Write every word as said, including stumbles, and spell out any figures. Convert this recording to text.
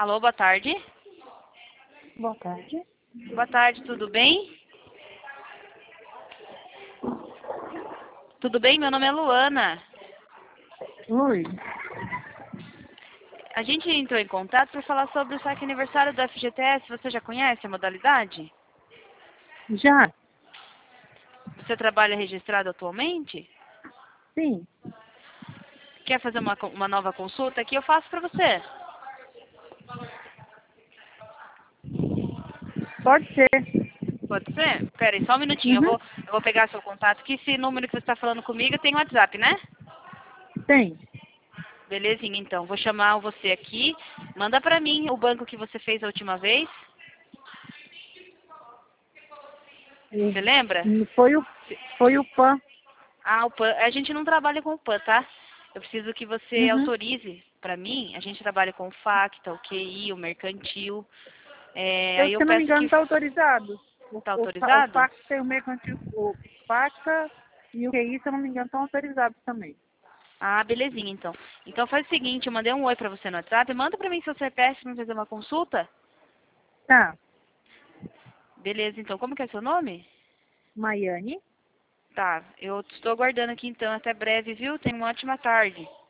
Alô, boa tarde. Boa tarde. Boa tarde, tudo bem? Tudo bem? Meu nome é Luana. Oi. A gente entrou em contato para falar sobre o saque aniversário do F G T S. Você já conhece a modalidade? Já? Você trabalha registrado atualmente? Sim. Quer fazer uma, uma nova consulta? Aqui eu faço para você. Pode ser. Pode ser? Pera aí, só um minutinho. Eu Uhum. vou, eu vou pegar seu contato aqui. Esse número que você está falando comigo tem WhatsApp, né? Tem. Belezinha, então. Vou chamar você aqui. Manda pra mim o banco que você fez a última vez. Você lembra? Foi o, foi o P A N. Ah, o P A N. A gente não trabalha com o P A N, tá? Eu preciso que você Uhum. autorize pra mim. A gente trabalha com o Facta, o Q I, o Mercantil. É, Eu, aí se eu eu não me peço engano, que... está autorizado. O, Tá o, Fa- o autorizado? FAC tem o mercantil. O FACA e o Q I, se eu não me engano, estão autorizados também. Ah, belezinha, então. Então faz o seguinte, eu mandei um oi pra você no WhatsApp. Manda pra mim seu C P F pra fazer uma consulta. Tá. Beleza, então. Como que é seu nome? Maiane. Tá, eu estou aguardando aqui então. Até breve, viu? Tenha uma ótima tarde.